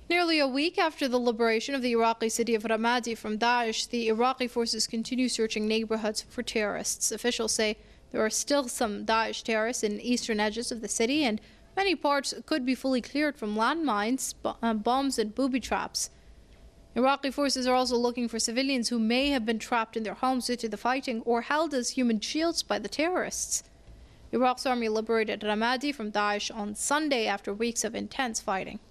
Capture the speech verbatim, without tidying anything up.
Nearly a week after the liberation of the Iraqi city of Ramadi from Daesh, the Iraqi forces continue searching neighborhoods for terrorists. Officials say there are still some Daesh terrorists in eastern edges of the city, and many parts could be fully cleared from landmines, bombs and booby traps. Iraqi forces are also looking for civilians who may have been trapped in their homes due to the fighting or held as human shields by the terrorists. Iraq's army liberated Ramadi from Daesh on Sunday after weeks of intense fighting.